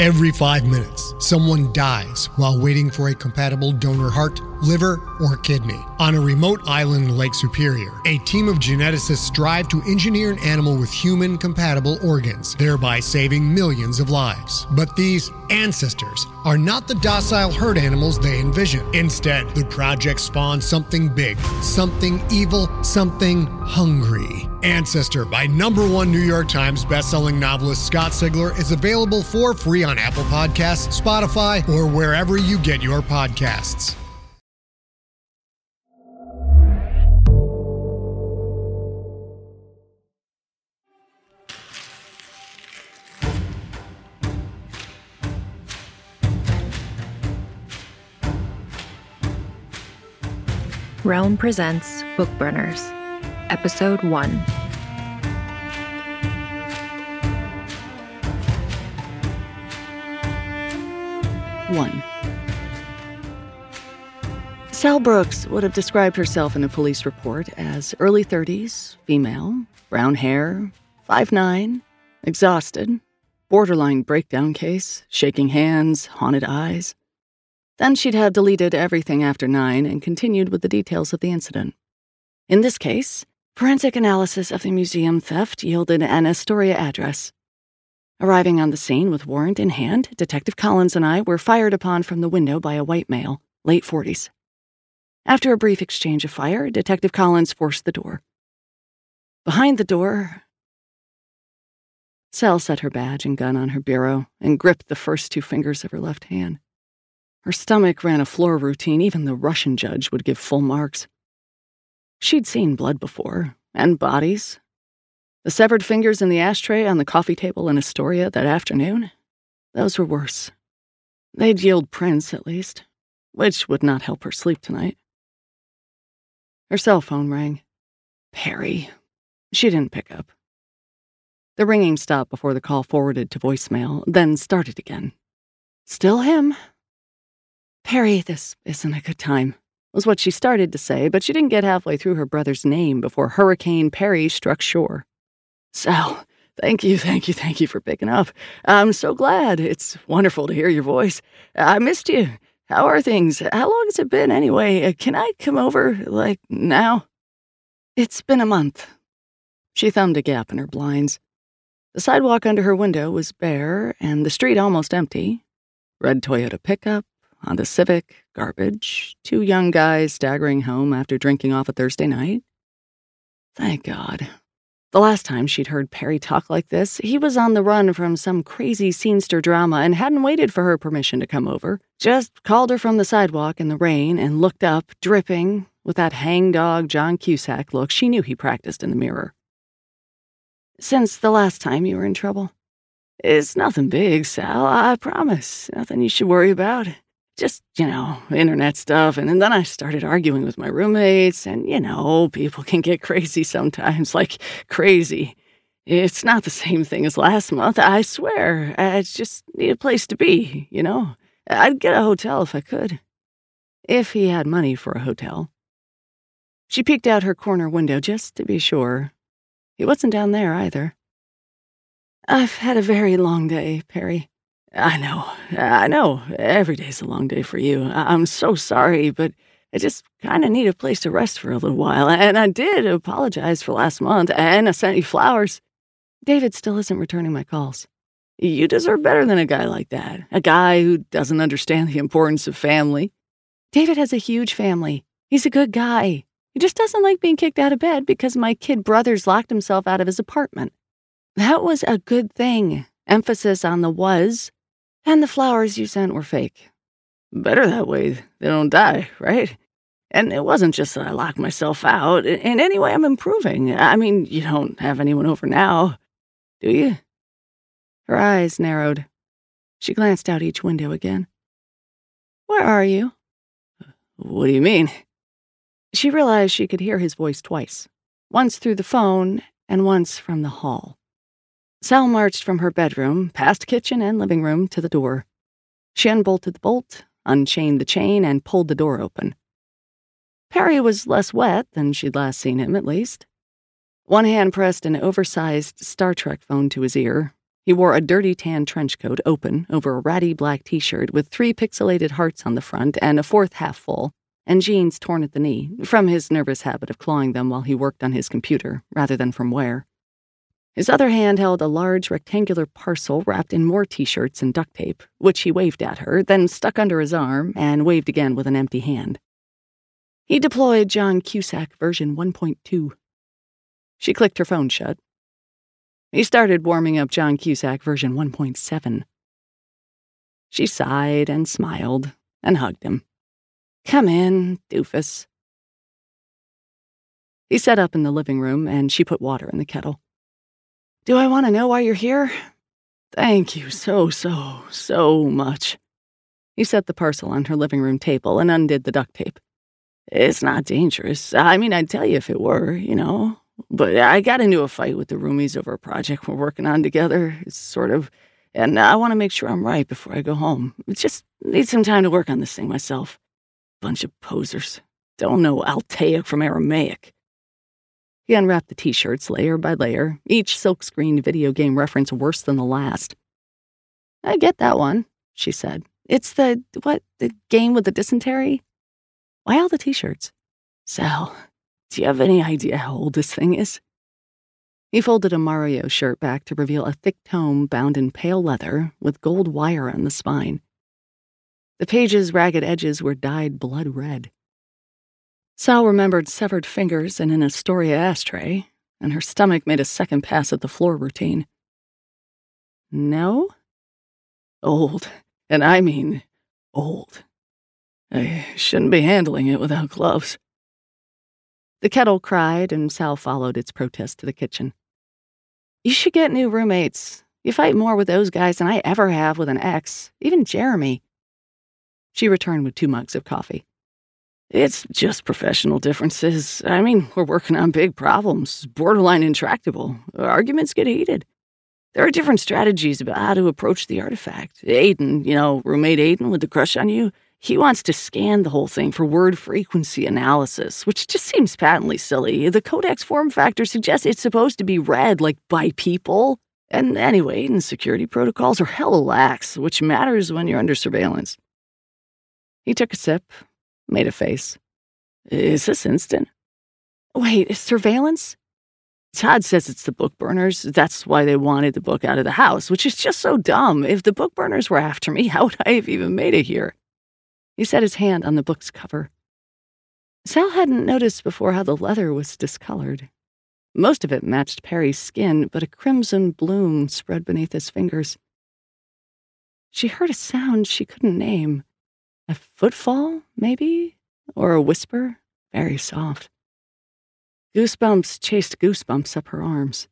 Every 5 minutes, someone dies while waiting for a compatible donor heart, liver, or kidney. On a remote island in Lake Superior, a team of geneticists strive to engineer an animal with human-compatible organs, thereby saving millions of lives. But these ancestors are not the docile herd animals they envision. Instead, the project spawns something big, something evil, something hungry. Ancestor by #1 New York Times bestselling novelist Scott Sigler is available for free on Apple Podcasts, Spotify, or wherever you get your podcasts. Realm presents Bookburners, Episode 1. Sal Brooks would have described herself in a police report as early 30s, female, brown hair, 5'9", exhausted, borderline breakdown case, shaking hands, haunted eyes. Then she'd have deleted everything after 9 and continued with the details of the incident. In this case, forensic analysis of the museum theft yielded an Astoria address. Arriving on the scene with warrant in hand, Detective Collins and I were fired upon from the window by a white male, late 40s. After a brief exchange of fire, Detective Collins forced the door. Behind the door, Sal set her badge and gun on her bureau and gripped the first 2 fingers of her left hand. Her stomach ran a floor routine even the Russian judge would give full marks. She'd seen blood before, and bodies. The severed fingers in the ashtray on the coffee table in Astoria that afternoon, those were worse. They'd yield prints, at least, which would not help her sleep tonight. Her cell phone rang. Perry. She didn't pick up. The ringing stopped before the call forwarded to voicemail, then started again. Still him. Perry, this isn't a good time, was what she started to say, but she didn't get halfway through her brother's name before Hurricane Perry struck shore. Sal, thank you for picking up. I'm so glad. It's wonderful to hear your voice. I missed you. How are things? How long has it been anyway? Can I come over, now? It's been a month. She thumbed a gap in her blinds. The sidewalk under her window was bare and the street almost empty. Red Toyota pickup, Honda Civic, garbage, 2 young guys staggering home after drinking off a Thursday night. Thank God. The last time she'd heard Perry talk like this, he was on the run from some crazy scenester drama and hadn't waited for her permission to come over. Just called her from the sidewalk in the rain and looked up, dripping, with that hangdog John Cusack look she knew he practiced in the mirror. Since the last time you were in trouble? It's nothing big, Sal, I promise. Nothing you should worry about. Just, internet stuff, and then I started arguing with my roommates, and, people can get crazy sometimes, crazy. It's not the same thing as last month, I swear. I just need a place to be, I'd get a hotel if I could. If he had money for a hotel. She peeked out her corner window just to be sure. He wasn't down there either. I've had a very long day, Perry. I know. Every day's a long day for you. I'm so sorry, but I just kind of need a place to rest for a little while. And I did apologize for last month, and I sent you flowers. David still isn't returning my calls. You deserve better than a guy like that. A guy who doesn't understand the importance of family. David has a huge family. He's a good guy. He just doesn't like being kicked out of bed because my kid brother's locked himself out of his apartment. That was a good thing. Emphasis on the was. And the flowers you sent were fake. Better that way, they don't die, right? And it wasn't just that I locked myself out. In any way, I'm improving. I mean, you don't have anyone over now, do you? Her eyes narrowed. She glanced out each window again. Where are you? What do you mean? She realized she could hear his voice twice. Once through the phone and once from the hall. Sal marched from her bedroom, past kitchen and living room, to the door. She unbolted the bolt, unchained the chain, and pulled the door open. Perry was less wet than she'd last seen him, at least. One hand pressed an oversized Star Trek phone to his ear, He wore a dirty tan trench coat open over a ratty black t-shirt with 3 pixelated hearts on the front and a 4th half full, and jeans torn at the knee, from his nervous habit of clawing them while he worked on his computer, rather than from wear. His other hand held a large rectangular parcel wrapped in more t-shirts and duct tape, which he waved at her, then stuck under his arm and waved again with an empty hand. He deployed John Cusack version 1.2. She clicked her phone shut. He started warming up John Cusack version 1.7. She sighed and smiled and hugged him. "Come in, doofus." He sat up in the living room and she put water in the kettle. "Do I want to know why you're here? Thank you so much." He set the parcel on her living room table and undid the duct tape. "It's not dangerous. I mean, I'd tell you if it were, But I got into a fight with the roomies over a project we're working on together. It's sort of, and I want to make sure I'm right before I go home. Just need some time to work on this thing myself. Bunch of posers. Don't know Altaic from Aramaic." He unwrapped the t-shirts layer by layer, each silk-screened video game reference worse than the last. "I get that one," she said. "It's the game with the dysentery? Why all the t-shirts?" "Sal, do you have any idea how old this thing is?" He folded a Mario shirt back to reveal a thick tome bound in pale leather with gold wire on the spine. The page's ragged edges were dyed blood red. Sal remembered severed fingers in an Astoria ashtray, and her stomach made a second pass at the floor routine. "No?" "Old, and I mean old. I shouldn't be handling it without gloves." The kettle cried, and Sal followed its protest to the kitchen. "You should get new roommates. You fight more with those guys than I ever have with an ex, even Jeremy." She returned with 2 mugs of coffee. "It's just professional differences. I mean, we're working on big problems, borderline intractable. Arguments get heated. There are different strategies about how to approach the artifact. Aiden, roommate Aiden with the crush on you, he wants to scan the whole thing for word frequency analysis, which just seems patently silly. The codex form factor suggests it's supposed to be read, by people. And anyway, Aiden's security protocols are hella lax, which matters when you're under surveillance." He took a sip, made a face. "Is this instant?" "Wait, surveillance?" "Todd says it's the book burners. That's why they wanted the book out of the house, which is just so dumb. If the book burners were after me, how would I have even made it here?" He set his hand on the book's cover. Sal hadn't noticed before how the leather was discolored. Most of it matched Perry's skin, but a crimson bloom spread beneath his fingers. She heard a sound she couldn't name. A footfall, maybe? Or a whisper, very soft. Goosebumps chased goosebumps up her arms.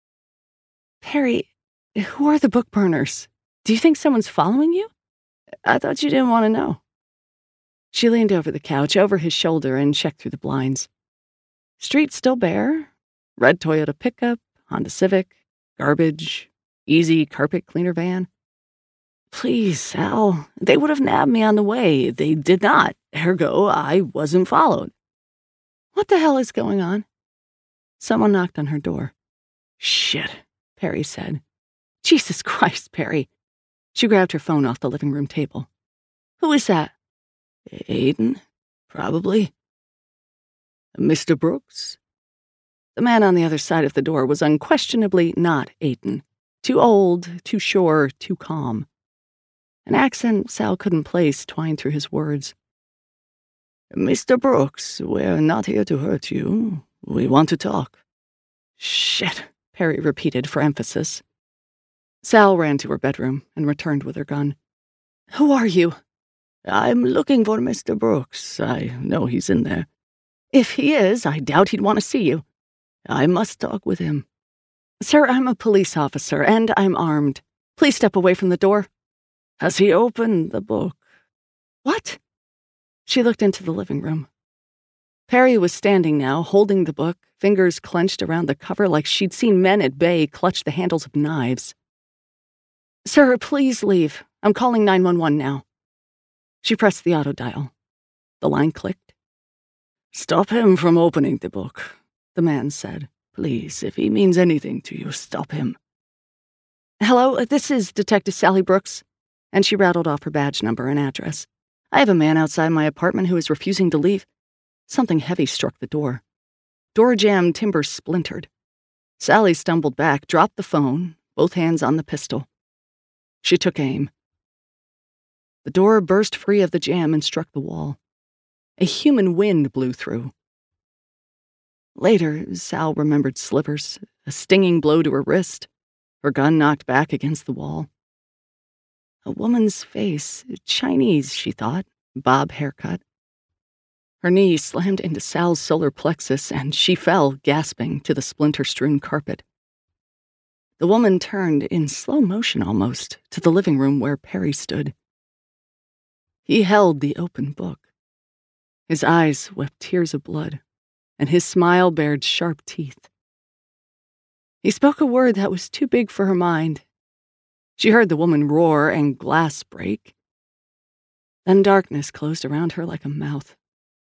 "Perry, who are the book burners? Do you think someone's following you?" "I thought you didn't want to know." She leaned over the couch, over his shoulder, and checked through the blinds. Street still bare. Red Toyota pickup, Honda Civic, garbage, easy carpet cleaner van. "Please, Sal, they would have nabbed me on the way. They did not. Ergo, I wasn't followed." "What the hell is going on?" Someone knocked on her door. "Shit," Perry said. "Jesus Christ, Perry." She grabbed her phone off the living room table. "Who is that?" "Aiden, probably." "Mr. Brooks?" The man on the other side of the door was unquestionably not Aiden. Too old, too sure, too calm. An accent Sal couldn't place twined through his words. "Mr. Brooks, we're not here to hurt you. We want to talk." "Shit," Perry repeated for emphasis. Sal ran to her bedroom and returned with her gun. "Who are you?" "I'm looking for Mr. Brooks. I know he's in there." "If he is, I doubt he'd want to see you." "I must talk with him." "Sir, I'm a police officer, and I'm armed. Please step away from the door." "Has he opened the book?" "What?" She looked into the living room. Perry was standing now, holding the book, fingers clenched around the cover like she'd seen men at bay clutch the handles of knives. "Sir, please leave. I'm calling 911 now." She pressed the auto dial. The line clicked. "Stop him from opening the book," the man said. "Please, if he means anything to you, stop him." Hello, this is Detective Sally Brooks. And she rattled off her badge number and address. I have a man outside my apartment who is refusing to leave. Something heavy struck the door. Door jamb timber splintered. Sally stumbled back, dropped the phone, both hands on the pistol. She took aim. The door burst free of the jamb and struck the wall. A human wind blew through. Later, Sal remembered slivers, a stinging blow to her wrist, her gun knocked back against the wall. A woman's face, Chinese, she thought, bob haircut. Her knee slammed into Sal's solar plexus, and she fell, gasping, to the splinter-strewn carpet. The woman turned, in slow motion almost, to the living room where Perry stood. He held the open book. His eyes wept tears of blood, and his smile bared sharp teeth. He spoke a word that was too big for her mind. She heard the woman roar and glass break. Then darkness closed around her like a mouth.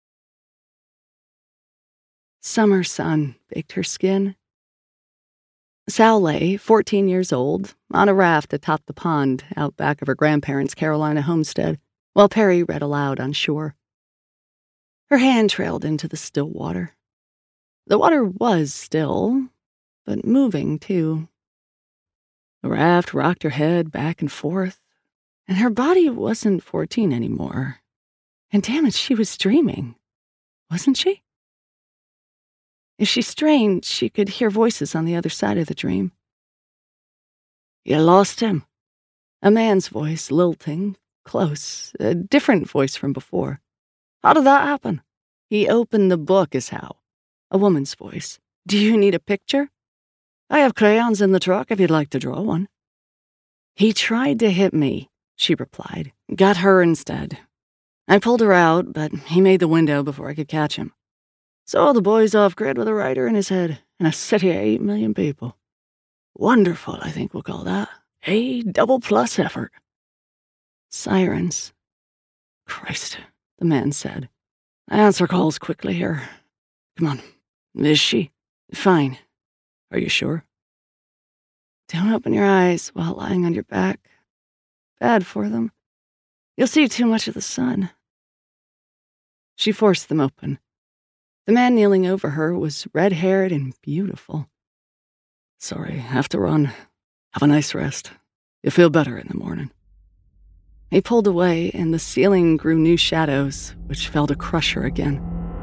Summer sun baked her skin. Sal lay, 14 years old, on a raft atop the pond out back of her grandparents' Carolina homestead, while Perry read aloud on shore. Her hand trailed into the still water. The water was still, but moving, too. The raft rocked her head back and forth, and her body wasn't 14 anymore. And damn it, she was dreaming, wasn't she? If she strained, she could hear voices on the other side of the dream. You lost him. A man's voice, lilting, close, a different voice from before. How did that happen? He opened the book, is how. A woman's voice. Do you need a picture? I have crayons in the truck if you'd like to draw one. He tried to hit me, she replied. Got her instead. I pulled her out, but he made the window before I could catch him. So the boy's off-grid with a writer in his head, in a city of 8 million people. Wonderful, I think we'll call that. A double-plus effort. Sirens. Christ, the man said. Answer calls quickly here. Come on. Is she? Fine. Are you sure? Don't open your eyes while lying on your back. Bad for them. You'll see too much of the sun. She forced them open. The man kneeling over her was red-haired and beautiful. Sorry, have to run. Have a nice rest. You'll feel better in the morning. He pulled away, and the ceiling grew new shadows, which fell to crush her again.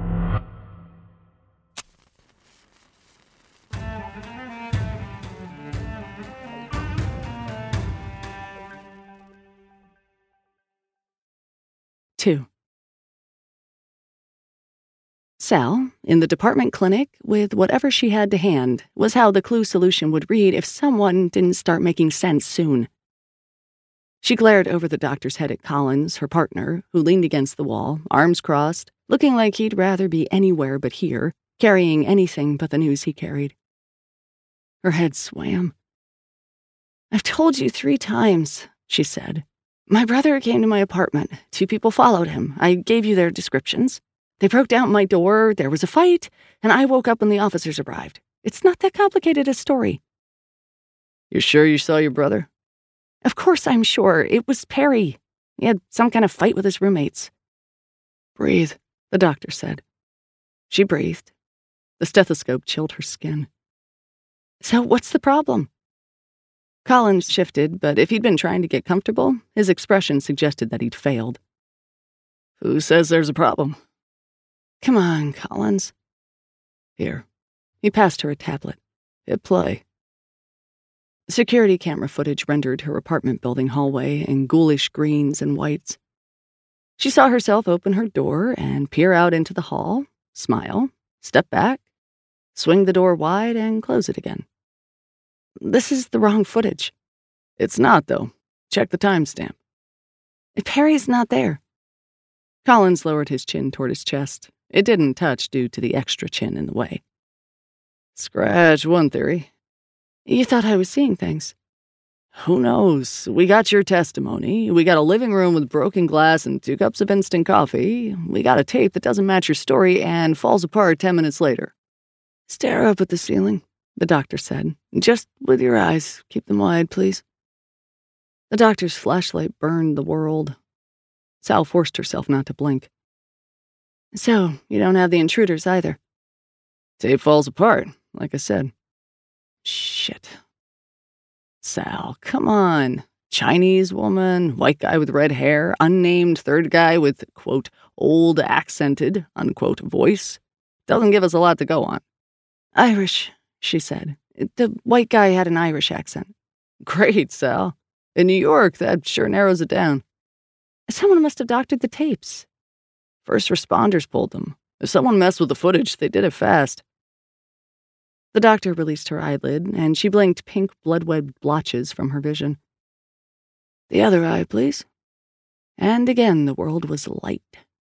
Two. Sal, in the department clinic, with whatever she had to hand, was how the clue solution would read if someone didn't start making sense soon. She glared over the doctor's head at Collins, her partner, who leaned against the wall, arms crossed, looking like he'd rather be anywhere but here, carrying anything but the news he carried. Her head swam. I've told you 3 times, she said. My brother came to my apartment. 2 people followed him. I gave you their descriptions. They broke down my door, there was a fight, and I woke up when the officers arrived. It's not that complicated a story. You're sure you saw your brother? Of course I'm sure. It was Perry. He had some kind of fight with his roommates. Breathe, the doctor said. She breathed. The stethoscope chilled her skin. So what's the problem? Collins shifted, but if he'd been trying to get comfortable, his expression suggested that he'd failed. Who says there's a problem? Come on, Collins. Here. He passed her a tablet. Hit play. Security camera footage rendered her apartment building hallway in ghoulish greens and whites. She saw herself open her door and peer out into the hall, smile, step back, swing the door wide, and close it again. This is the wrong footage. It's not, though. Check the timestamp. Perry's not there. Collins lowered his chin toward his chest. It didn't touch due to the extra chin in the way. Scratch one theory. You thought I was seeing things. Who knows? We got your testimony. We got a living room with broken glass and 2 cups of instant coffee. We got a tape that doesn't match your story and falls apart 10 minutes later. Stare up at the ceiling. the doctor said. "Just with your eyes. Keep them wide, please." The doctor's flashlight burned the world. Sal forced herself not to blink. "So, you don't have the intruders either?" "Tape falls apart, like I said." "Shit." "Sal, come on. Chinese woman, white guy with red hair, unnamed third guy with, quote, old accented, unquote, voice. Doesn't give us a lot to go on." "Irish," she said. "The white guy had an Irish accent." "Great, Sal. In New York, that sure narrows it down." "Someone must have doctored the tapes." "First responders pulled them. If someone messed with the footage, they did it fast." The doctor released her eyelid, and she blinked pink blood-webbed blotches from her vision. "The other eye, please." And again the world was light.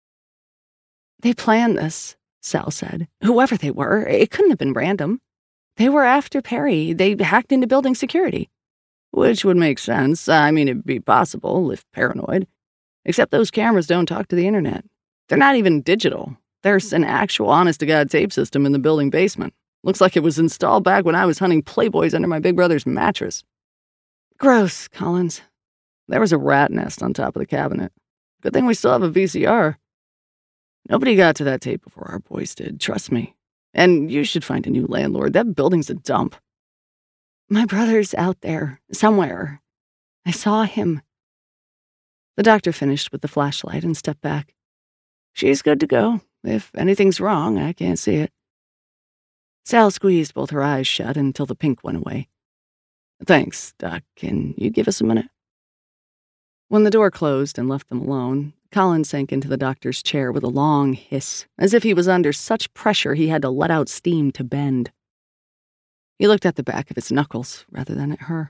"They planned this," Sal said. "Whoever they were, it couldn't have been random. They were after Perry. They hacked into building security." "Which would make sense. I mean, it'd be possible, if paranoid. Except those cameras don't talk to the internet. They're not even digital. There's an actual honest-to-God tape system in the building basement. Looks like it was installed back when I was hunting Playboys under my big brother's mattress." "Gross, Collins." "There was a rat nest on top of the cabinet. Good thing we still have a VCR. Nobody got to that tape before our boys did, trust me. And you should find a new landlord. That building's a dump." "My brother's out there, somewhere. I saw him." The doctor finished with the flashlight and stepped back. "She's good to go. If anything's wrong, I can't see it." Sal squeezed both her eyes shut until the pink went away. "Thanks, Doc. Can you give us a minute?" When the door closed and left them alone, Colin sank into the doctor's chair with a long hiss, as if he was under such pressure he had to let out steam to bend. He looked at the back of his knuckles rather than at her.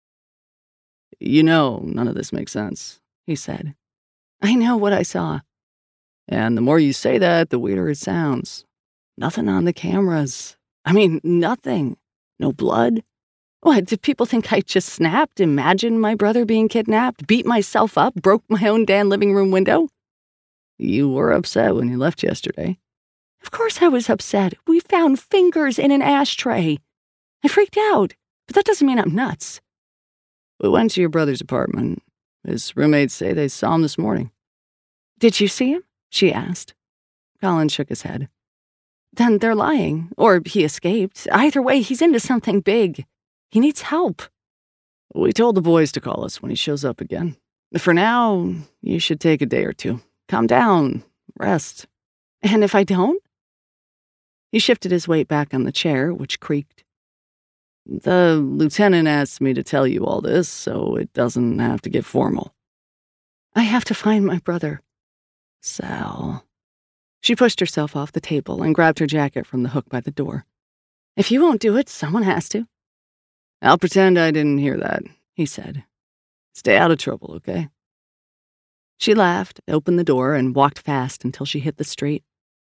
"You know, none of this makes sense," he said. "I know what I saw." "And the more you say that, the weirder it sounds. Nothing on the cameras. I mean, nothing. No blood. What, did people think I just snapped, imagined my brother being kidnapped, beat myself up, broke my own damn living room window?" "You were upset when you left yesterday." "Of course I was upset. We found fingers in an ashtray. I freaked out, but that doesn't mean I'm nuts." "We went to your brother's apartment. His roommates say they saw him this morning." "Did you see him?" she asked. Colin shook his head. "Then they're lying, or he escaped. Either way, he's into something big. He needs help." "We told the boys to call us when he shows up again. For now, you should take a day or two. Calm down. Rest." "And if I don't?" He shifted his weight back on the chair, which creaked. "The lieutenant asked me to tell you all this, so it doesn't have to get formal." "I have to find my brother." "Sal." She pushed herself off the table and grabbed her jacket from the hook by the door. "If you won't do it, someone has to." "I'll pretend I didn't hear that," he said. "Stay out of trouble, okay?" She laughed, opened the door, and walked fast until she hit the street.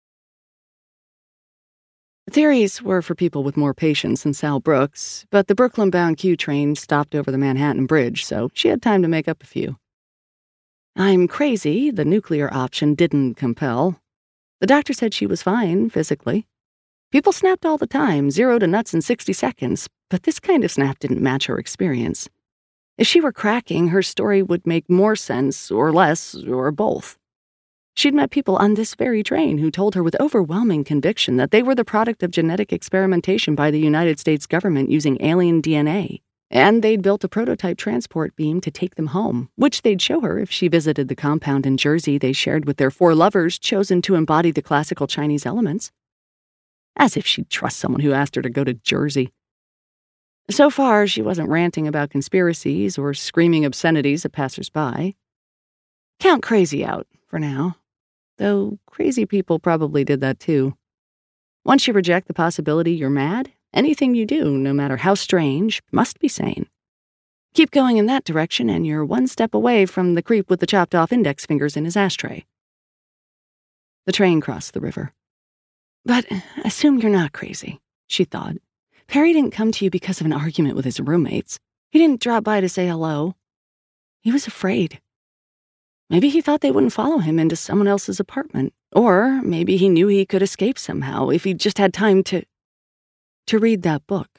Theories were for people with more patience than Sal Brooks, but the Brooklyn-bound Q train stopped over the Manhattan Bridge, so she had time to make up a few. I'm crazy, the nuclear option didn't compel. The doctor said she was fine, physically. People snapped all the time, 0 to nuts in 60 seconds, but this kind of snap didn't match her experience. If she were cracking, her story would make more sense, or less, or both. She'd met people on this very train who told her with overwhelming conviction that they were the product of genetic experimentation by the United States government using alien DNA, and they'd built a prototype transport beam to take them home, which they'd show her if she visited the compound in Jersey they shared with their 4 lovers chosen to embody the classical Chinese elements. As if she'd trust someone who asked her to go to Jersey. So far, she wasn't ranting about conspiracies or screaming obscenities at passers-by. Count crazy out, for now. Though crazy people probably did that too. Once you reject the possibility you're mad, anything you do, no matter how strange, must be sane. Keep going in that direction and you're one step away from the creep with the chopped-off index fingers in his ashtray. The train crossed the river. But assume you're not crazy, she thought. Perry didn't come to you because of an argument with his roommates. He didn't drop by to say hello. He was afraid. Maybe he thought they wouldn't follow him into someone else's apartment. Or maybe he knew he could escape somehow if he just had time to read that book.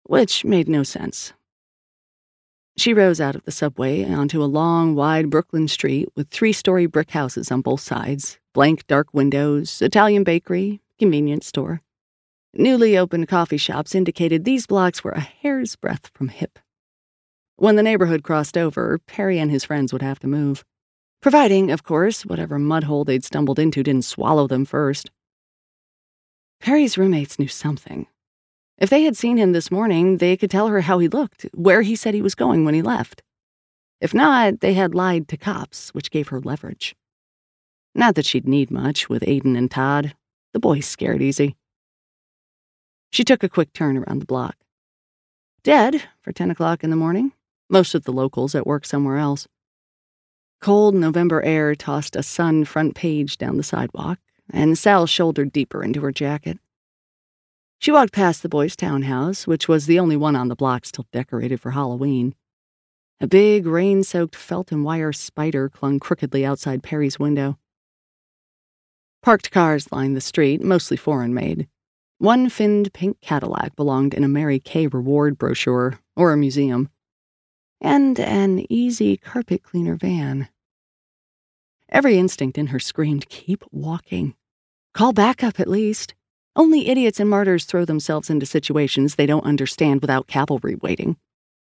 which made no sense. She rose out of the subway onto a long, wide Brooklyn street with 3-story brick houses on both sides, blank dark windows, Italian bakery, convenience store. Newly opened coffee shops indicated these blocks were a hair's breadth from hip. When the neighborhood crossed over, Perry and his friends would have to move. Providing, of course, whatever mud hole they'd stumbled into didn't swallow them first. Perry's roommates knew something. If they had seen him this morning, they could tell her how he looked, where he said he was going when he left. If not, they had lied to cops, which gave her leverage. Not that she'd need much with Aiden and Todd. The boys scared easy. She took a quick turn around the block. Dead for 10 o'clock in the morning. Most of the locals at work somewhere else. Cold November air tossed a sun front page down the sidewalk, and Sal shouldered deeper into her jacket. She walked past the boys' townhouse, which was the only one on the block still decorated for Halloween. A big, rain-soaked felt and wire spider clung crookedly outside Perry's window. Parked cars lined the street, mostly foreign-made. One finned pink Cadillac belonged in a Mary Kay reward brochure or a museum. And an easy carpet cleaner van. Every instinct in her screamed, keep walking. Call backup at least. Only idiots and martyrs throw themselves into situations they don't understand without cavalry waiting.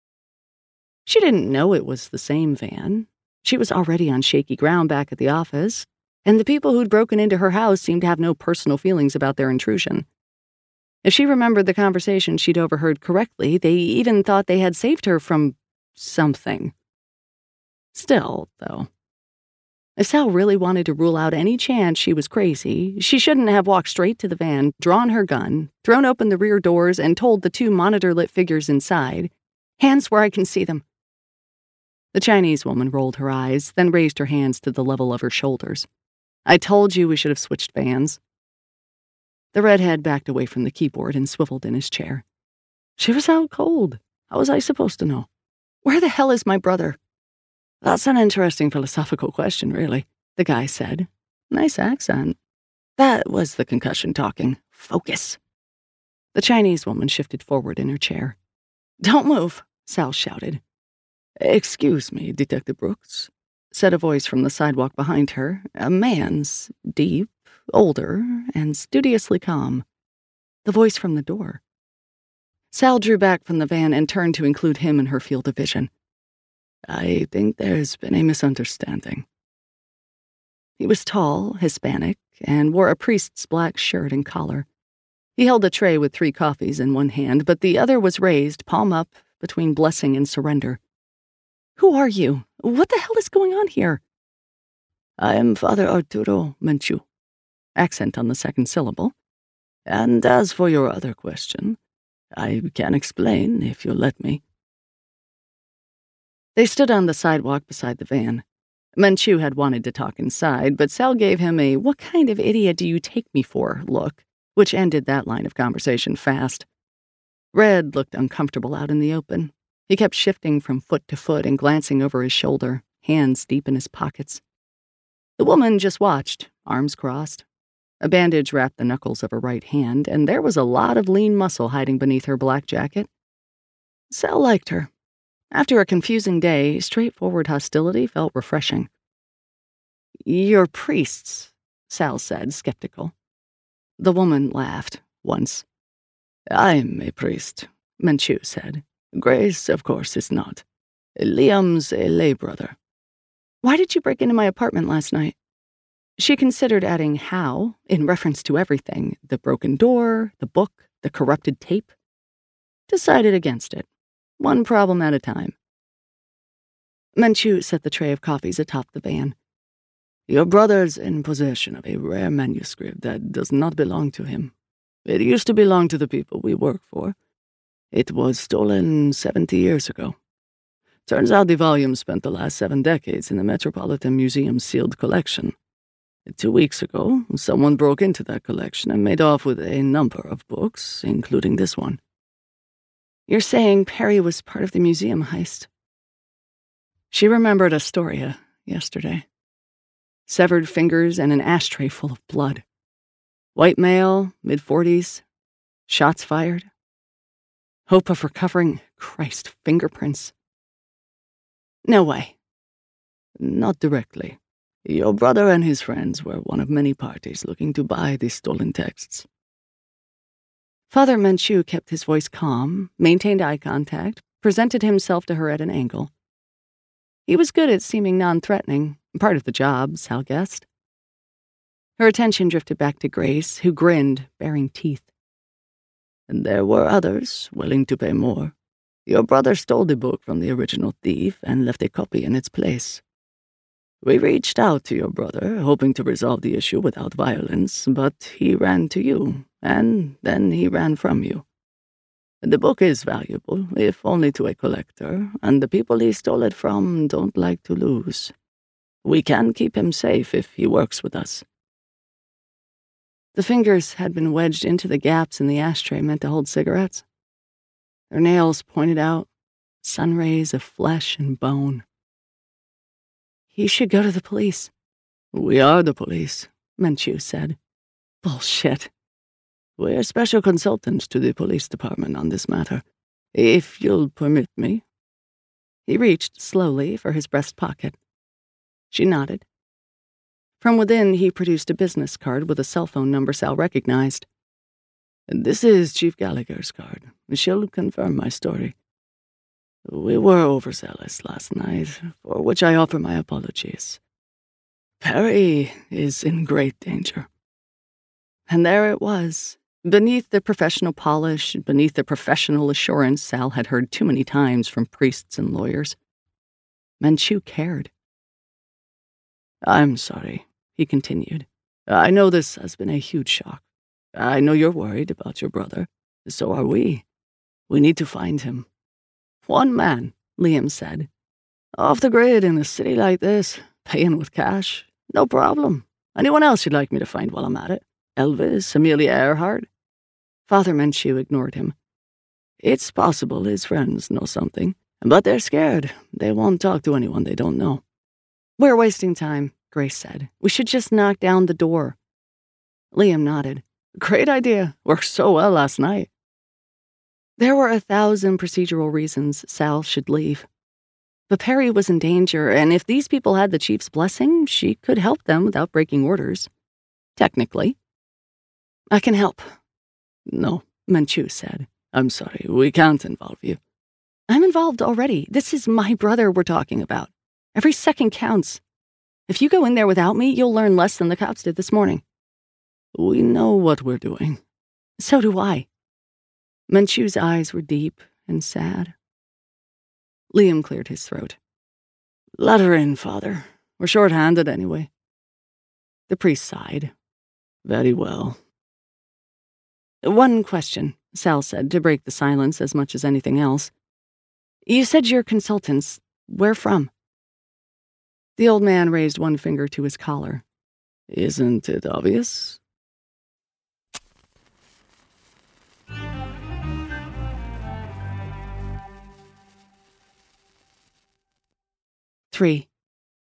She didn't know it was the same van. She was already on shaky ground back at the office, and the people who'd broken into her house seemed to have no personal feelings about their intrusion. If she remembered the conversation she'd overheard correctly, they even thought they had saved her from something. Still, though, if Sal really wanted to rule out any chance she was crazy, she shouldn't have walked straight to the van, drawn her gun, thrown open the rear doors, and told the 2 monitor-lit figures inside, "Hands where I can see them." The Chinese woman rolled her eyes, then raised her hands to the level of her shoulders. "I told you we should have switched vans." The redhead backed away from the keyboard and swiveled in his chair. She was out cold. How was I supposed to know? "Where the hell is my brother?" "That's an interesting philosophical question, really," the guy said. Nice accent. That was the concussion talking. Focus. The Chinese woman shifted forward in her chair. "Don't move," Sal shouted. "Excuse me, Detective Brooks," said a voice from the sidewalk behind her, a man's, deep, older, and studiously calm. The voice from the door. Sal drew back from the van and turned to include him in her field of vision. "I think there's been a misunderstanding." He was tall, Hispanic, and wore a priest's black shirt and collar. He held a tray with 3 coffees in one hand, but the other was raised, palm up, between blessing and surrender. "Who are you? What the hell is going on here?" "I am Father Arturo Menchu," accent on the second syllable. "And as for your other question, I can explain if you'll let me." They stood on the sidewalk beside the van. Menchu had wanted to talk inside, but Sal gave him a "what kind of idiot do you take me for" look, which ended that line of conversation fast. Red looked uncomfortable out in the open. He kept shifting from foot to foot and glancing over his shoulder, hands deep in his pockets. The woman just watched, arms crossed. A bandage wrapped the knuckles of her right hand, and there was a lot of lean muscle hiding beneath her black jacket. Sal liked her. After a confusing day, straightforward hostility felt refreshing. "You're priests," Sal said, skeptical. The woman laughed, once. "I'm a priest," Menchu said. "Grace, of course, is not. Liam's a lay brother." "Why did you break into my apartment last night?" She considered adding how, in reference to everything, the broken door, the book, the corrupted tape. Decided against it. One problem at a time. Menchu set the tray of coffees atop the van. "Your brother's in possession of a rare manuscript that does not belong to him. It used to belong to the people we work for. It was stolen 70 years ago. Turns out the volume spent the last 7 decades in the Metropolitan Museum's sealed collection. 2 weeks ago, someone broke into that collection and made off with a number of books, including this one." "You're saying Perry was part of the museum heist?" She remembered Astoria yesterday. Severed fingers and an ashtray full of blood. White male, mid-40s. Shots fired. Hope of recovering, Christ, fingerprints. No way. Not directly. Your brother and his friends were one of many parties looking to buy the stolen texts. Father Menchu kept his voice calm, maintained eye contact, presented himself to her at an angle. He was good at seeming non-threatening, part of the job, Sal guessed. Her attention drifted back to Grace, who grinned, baring teeth. And there were others willing to pay more. Your brother stole the book from the original thief and left a copy in its place. We reached out to your brother, hoping to resolve the issue without violence, but he ran to you, and then he ran from you. The book is valuable, if only to a collector, and the people he stole it from don't like to lose. We can keep him safe if he works with us. The fingers had been wedged into the gaps in the ashtray meant to hold cigarettes. Their nails pointed out, sun rays of flesh and bone. He should go to the police. We are the police, Menchu said. Bullshit. We're special consultants to the police department on this matter. If you'll permit me. He reached slowly for his breast pocket. She nodded. From within, he produced a business card with a cell phone number Sal recognized. This is Chief Gallagher's card. She'll confirm my story. We were overzealous last night, for which I offer my apologies. Perry is in great danger. And there it was. Beneath the professional polish, beneath the professional assurance Sal had heard too many times from priests and lawyers. Menchu cared. I'm sorry, he continued. I know this has been a huge shock. I know you're worried about your brother. So are we. We need to find him. One man, Liam said. Off the grid in a city like this, paying with cash. No problem. Anyone else you'd like me to find while I'm at it? Elvis, Amelia Earhart? Father Menchu ignored him. It's possible his friends know something, but they're scared. They won't talk to anyone they don't know. We're wasting time, Grace said. We should just knock down the door. Liam nodded. Great idea. Worked so well last night. There were 1,000 procedural reasons Sal should leave. But Perry was in danger, and if these people had the chief's blessing, she could help them without breaking orders. Technically. I can help. No, Menchu said. I'm sorry, we can't involve you. I'm involved already. This is my brother we're talking about. Every second counts. If you go in there without me, you'll learn less than the cops did this morning. We know what we're doing. So do I. Menchu's eyes were deep and sad. Liam cleared his throat. Let her in, Father. We're short-handed anyway. The priest sighed. Very well. One question, Sal said, to break the silence as much as anything else. You said you're consultants. Where from? The old man raised one finger to his collar. Isn't it obvious? Three.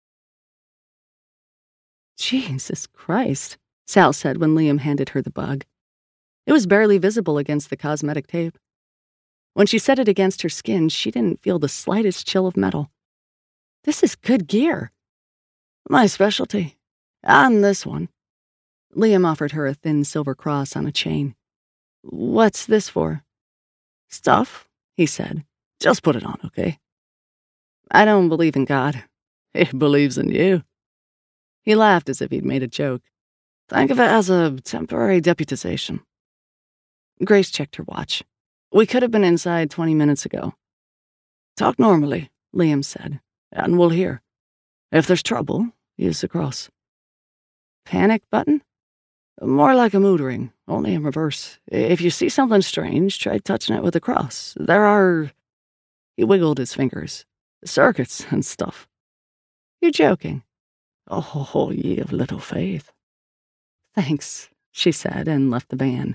Jesus Christ, Sal said when Liam handed her the bug. It was barely visible against the cosmetic tape. When she set it against her skin, she didn't feel the slightest chill of metal. This is good gear. My specialty. And this one. Liam offered her a thin silver cross on a chain. What's this for? Stuff, he said. Just put it on, okay? I don't believe in God. He believes in you. He laughed as if he'd made a joke. Think of it as a temporary deputization. Grace checked her watch. We could have been inside 20 minutes ago. Talk normally, Liam said, and we'll hear. If there's trouble, use the cross. Panic button? More like a mood ring, only in reverse. If you see something strange, try touching it with the cross. There are... He wiggled his fingers. Circuits and stuff. You're joking. Oh, ye of little faith. Thanks, she said, and left the van.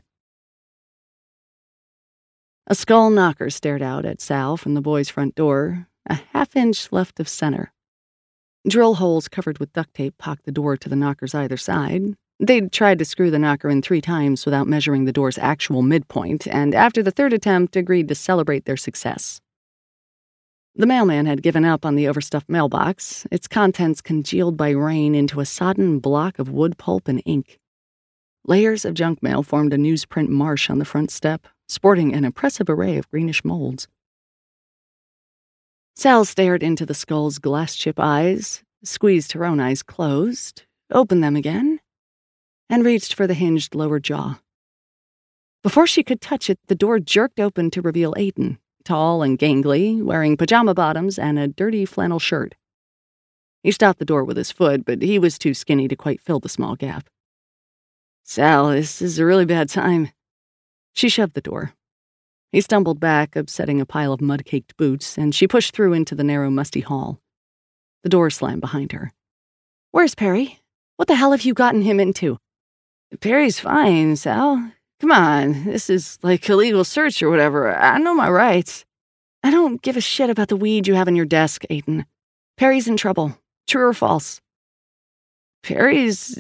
A skull knocker stared out at Sal from the boy's front door, a half-inch left of center. Drill holes covered with duct tape pocked the door to the knocker's either side, They'd tried to screw the knocker in 3 times without measuring the door's actual midpoint, and after the 3rd attempt, agreed to celebrate their success. The mailman had given up on the overstuffed mailbox, its contents congealed by rain into a sodden block of wood pulp and ink. Layers of junk mail formed a newsprint marsh on the front step, sporting an impressive array of greenish molds. Sal stared into the skull's glass-chip eyes, squeezed her own eyes closed, opened them again, and reached for the hinged lower jaw. Before she could touch it, the door jerked open to reveal Aiden, tall and gangly, wearing pajama bottoms and a dirty flannel shirt. He stopped the door with his foot, but he was too skinny to quite fill the small gap. "Sal, this is a really bad time." She shoved the door. He stumbled back, upsetting a pile of mud-caked boots, and she pushed through into the narrow, musty hall. The door slammed behind her. "Where's Perry? What the hell have you gotten him into?" "Perry's fine, Sal. Come on, this is like a legal search or whatever. I know my rights." "I don't give a shit about the weed you have on your desk, Aiden. Perry's in trouble. True or false?" "Perry's,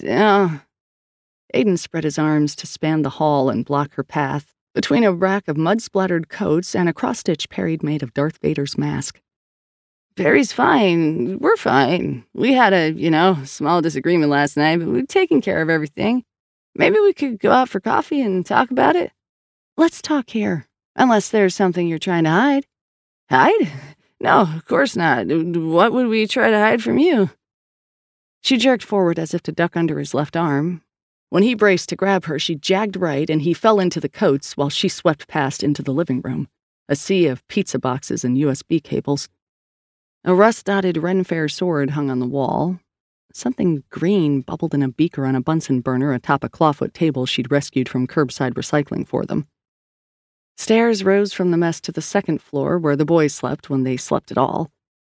Aiden spread his arms to span the hall and block her path, between a rack of mud-splattered coats and a cross-stitch Perry'd made of Darth Vader's mask. "Perry's fine. We're fine. We had a, small disagreement last night, but we've taken care of everything. Maybe we could go out for coffee and talk about it." "Let's talk here, unless there's something you're trying to hide." "Hide? No, of course not. What would we try to hide from you?" She jerked forward as if to duck under his left arm. When he braced to grab her, she jagged right, and he fell into the coats while she swept past into the living room, a sea of pizza boxes and USB cables. A rust-dotted Ren Fair sword hung on the wall. Something green bubbled in a beaker on a Bunsen burner atop a clawfoot table she'd rescued from curbside recycling for them. Stairs rose from the mess to the 2nd floor, where the boys slept when they slept at all.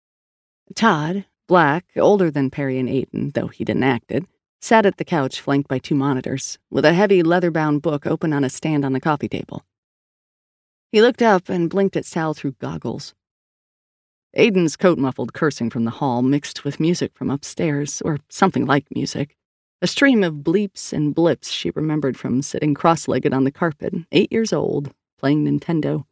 Todd, black, older than Perry and Aiden, though he didn't act it, sat at the couch flanked by 2 monitors, with a heavy leather-bound book open on a stand on the coffee table. He looked up and blinked at Sal through goggles. Aiden's coat muffled cursing from the hall mixed with music from upstairs, or something like music, a stream of bleeps and blips she remembered from sitting cross-legged on the carpet, 8 years old, playing Nintendo.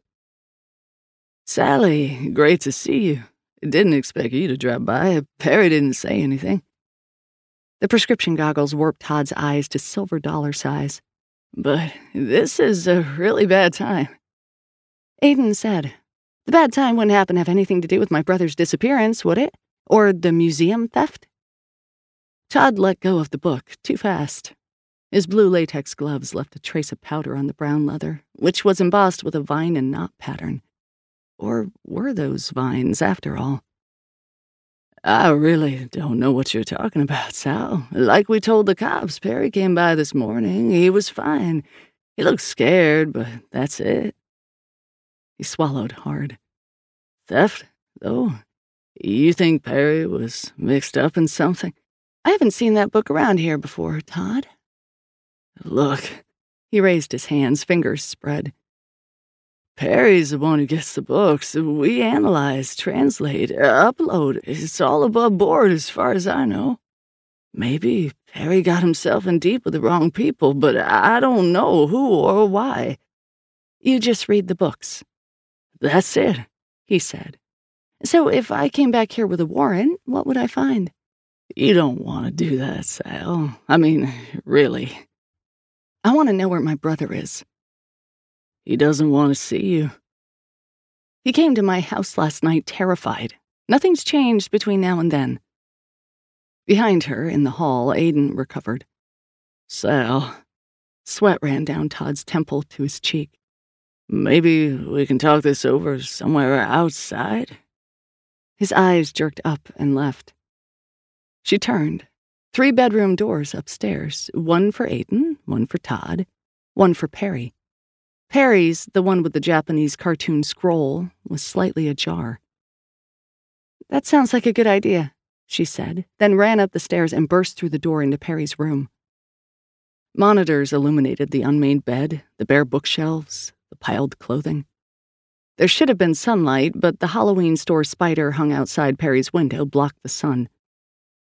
"Sally, great to see you. Didn't expect you to drop by. Perry didn't say anything." The prescription goggles warped Todd's eyes to silver dollar size. "But this is a really bad time." Aiden said, "The bad time wouldn't happen to have anything to do with my brother's disappearance, would it? Or the museum theft?" Todd let go of the book too fast. His blue latex gloves left a trace of powder on the brown leather, which was embossed with a vine and knot pattern. Or were those vines, after all? "I really don't know what you're talking about, Sal. Like we told the cops, Perry came by this morning. He was fine. He looked scared, but that's it." He swallowed hard. "Theft, though? You think Perry was mixed up in something?" "I haven't seen that book around here before, Todd." "Look." He raised his hands, fingers spread. "Perry's the one who gets the books. We analyze, translate, upload. It's all above board as far as I know. Maybe Perry got himself in deep with the wrong people, but I don't know who or why." "You just read the books." "That's it," he said. "So if I came back here with a warrant, what would I find?" "You don't want to do that, Sal. I mean, really." "I want to know where my brother is." "He doesn't want to see you." "He came to my house last night terrified. Nothing's changed between now and then." Behind her, in the hall, Aiden recovered. "Sal." Sweat ran down Todd's temple to his cheek. "Maybe we can talk this over somewhere outside?" His eyes jerked up and left. She turned. 3 bedroom doors upstairs, one for Aiden, one for Todd, one for Perry. Perry's, the one with the Japanese cartoon scroll, was slightly ajar. "That sounds like a good idea," she said, then ran up the stairs and burst through the door into Perry's room. Monitors illuminated the unmade bed, the bare bookshelves, the piled clothing. There should have been sunlight, but the Halloween store spider hung outside Perry's window blocked the sun.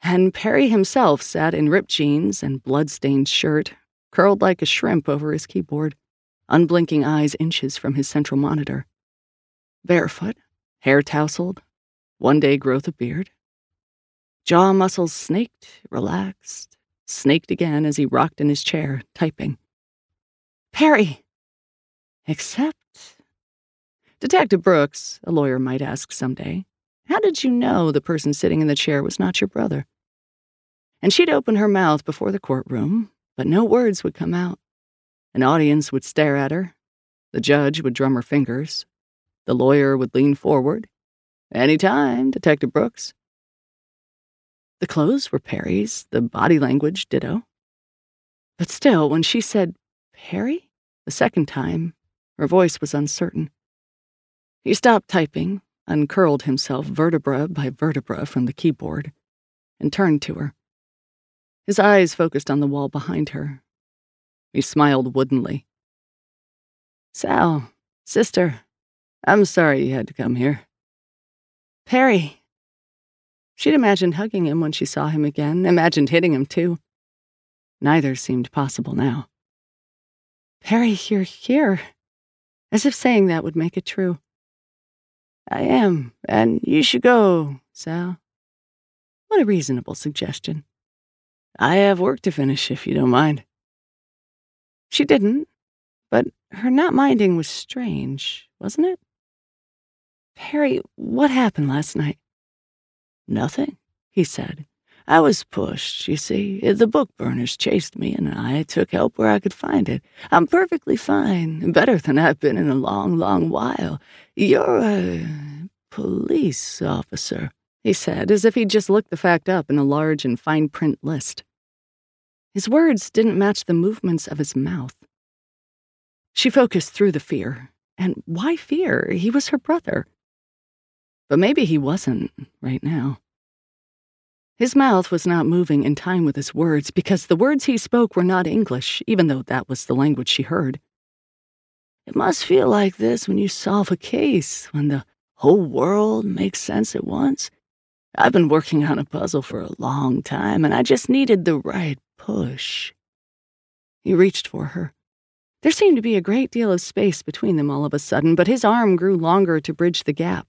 And Perry himself sat in ripped jeans and blood-stained shirt, curled like a shrimp over his keyboard, unblinking eyes inches from his central monitor. Barefoot, hair tousled, one-day growth of beard. Jaw muscles snaked, relaxed, snaked again as he rocked in his chair, typing. Perry! Except... Detective Brooks, a lawyer might ask someday, how did you know the person sitting in the chair was not your brother? And she'd open her mouth before the courtroom, but no words would come out. An audience would stare at her. The judge would drum her fingers. The lawyer would lean forward. Any time, Detective Brooks. The clothes were Perry's, the body language ditto. But still, when she said, Perry? The second time, her voice was uncertain. He stopped typing, uncurled himself vertebra by vertebra from the keyboard, and turned to her. His eyes focused on the wall behind her. He smiled woodenly. Sal, sister, I'm sorry you had to come here. Perry. She'd imagined hugging him when she saw him again, imagined hitting him too. Neither seemed possible now. Perry, you're here. As if saying that would make it true. I am, and you should go, Sal. What a reasonable suggestion. I have work to finish, if you don't mind. She didn't, but her not minding was strange, wasn't it? Perry, what happened last night? Nothing, he said. I was pushed, you see. The book burners chased me, and I took help where I could find it. I'm perfectly fine, better than I've been in a long, long while. You're a police officer, he said, as if he'd just looked the fact up in a large and fine print list. His words didn't match the movements of his mouth. She focused through the fear. And why fear? He was her brother. But maybe he wasn't right now. His mouth was not moving in time with his words because the words he spoke were not English, even though that was the language she heard. It must feel like this when you solve a case, when the whole world makes sense at once. I've been working on a puzzle for a long time, and I just needed the right push. He reached for her. There seemed to be a great deal of space between them all of a sudden, but his arm grew longer to bridge the gap.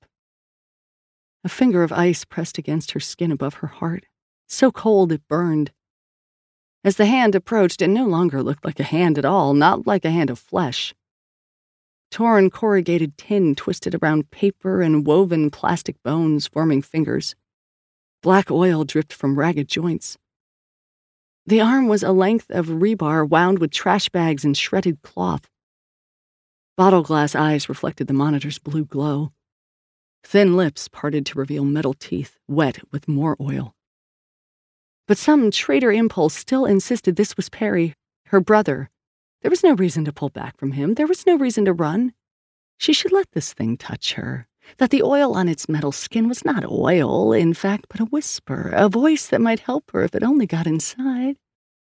A finger of ice pressed against her skin above her heart, so cold it burned. As the hand approached, it no longer looked like a hand at all, not like a hand of flesh. Torn corrugated tin twisted around paper and woven plastic bones forming fingers. Black oil dripped from ragged joints. The arm was a length of rebar wound with trash bags and shredded cloth. Bottle glass eyes reflected the monitor's blue glow. Thin lips parted to reveal metal teeth, wet with more oil. But some traitor impulse still insisted this was Perry, her brother. There was no reason to pull back from him. There was no reason to run. She should let this thing touch her. That the oil on its metal skin was not oil, in fact, but a whisper, a voice that might help her if it only got inside.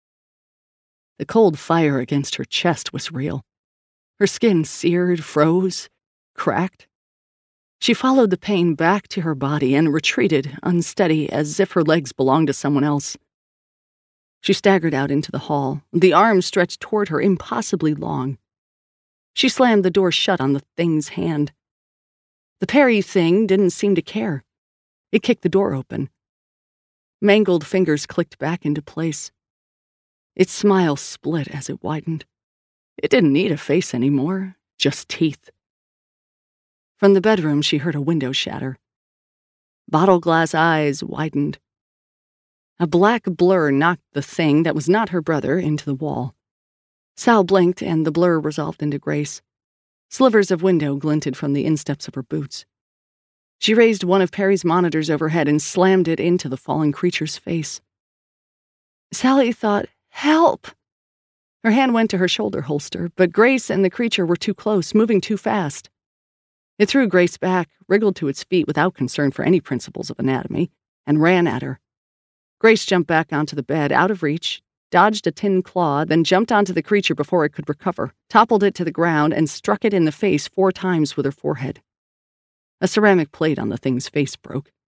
The cold fire against her chest was real. Her skin seared, froze, cracked. She followed the pain back to her body and retreated, unsteady, as if her legs belonged to someone else. She staggered out into the hall, the arm stretched toward her impossibly long. She slammed the door shut on the thing's hand. The Perry thing didn't seem to care. It kicked the door open. Mangled fingers clicked back into place. Its smile split as it widened. It didn't need a face anymore, just teeth. From the bedroom, she heard a window shatter. Bottle glass eyes widened. A black blur knocked the thing that was not her brother into the wall. Sal blinked, and the blur resolved into Grace. Slivers of window glinted from the insteps of her boots. She raised one of Perry's monitors overhead and slammed it into the fallen creature's face. Sally thought, "Help!" Her hand went to her shoulder holster, but Grace and the creature were too close, moving too fast. It threw Grace back, wriggled to its feet without concern for any principles of anatomy, and ran at her. Grace jumped back onto the bed, out of reach, dodged a tin claw, then jumped onto the creature before it could recover, toppled it to the ground, and struck it in the face 4 times with her forehead. A ceramic plate on the thing's face broke.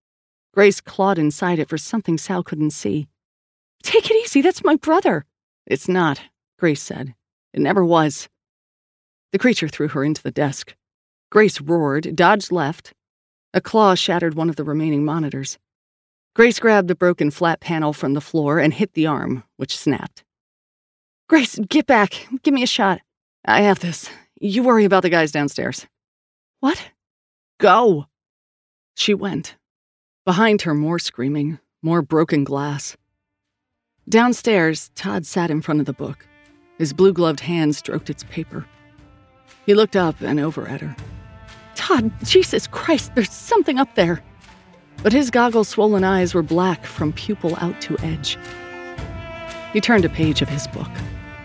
Grace clawed inside it for something Sal couldn't see. "Take it easy, that's my brother." "It's not," Grace said. "It never was." The creature threw her into the desk. Grace roared, dodged left. A claw shattered one of the remaining monitors. Grace grabbed the broken flat panel from the floor and hit the arm, which snapped. "Grace, get back. Give me a shot." "I have this. You worry about the guys downstairs." "What?" "Go." She went. Behind her, more screaming, more broken glass. Downstairs, Todd sat in front of the book. His blue-gloved hand stroked its paper. He looked up and over at her. "Todd, Jesus Christ, there's something up there." But his goggle-swollen eyes were black from pupil out to edge. He turned a page of his book.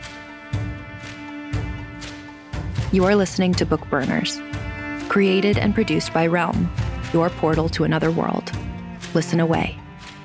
You are listening to Book Burners, created and produced by Realm, your portal to another world. Listen away.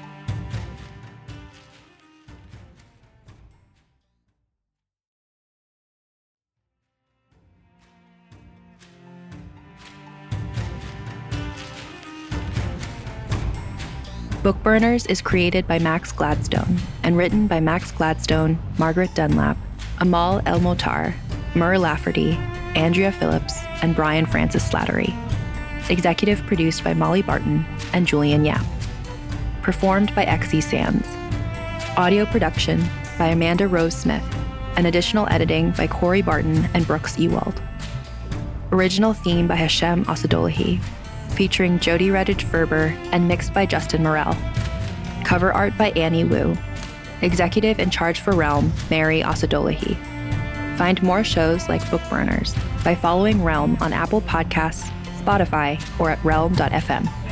Book Burners is created by Max Gladstone and written by Max Gladstone, Margaret Dunlap, Amal El-Motar, Mur Lafferty, Andrea Phillips, and Brian Francis Slattery. Executive produced by Molly Barton and Julian Yap. Performed by Xe Sands. Audio production by Amanda Rose Smith, and additional editing by Corey Barton and Brooks Ewald. Original theme by Hashem Asadolahi, featuring Jody Redditch-Ferber and mixed by Justin Morell. Cover art by Annie Wu. Executive in charge for Realm, Mary Asadolahi. Find more shows like Book Burners by following Realm on Apple Podcasts, Spotify, or at realm.fm.